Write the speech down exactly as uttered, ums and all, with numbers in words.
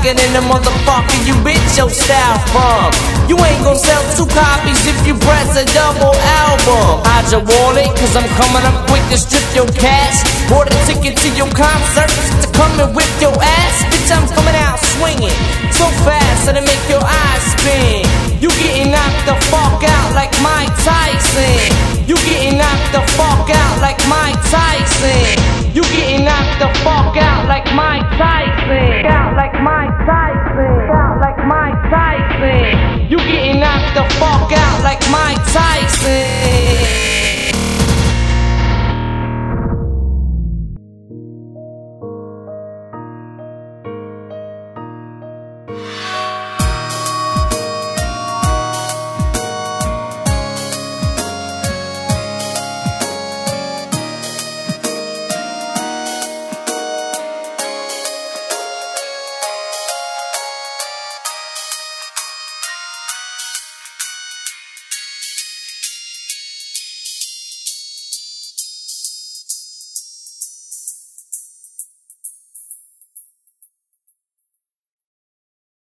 sucker than the motherfucker you bitch your style from. You ain't gon' sell two copies if you press a double album. Hide your wallet, cause I'm coming up quick to strip your cash. Bought a ticket to your concert to come and whip your ass. Bitch, I'm coming out swinging so fast that it make your eyes spin. You getting knocked the fuck out like Mike Tyson. You getting knocked the fuck out like Mike Tyson. You getting knocked the fuck out like Mike Tyson.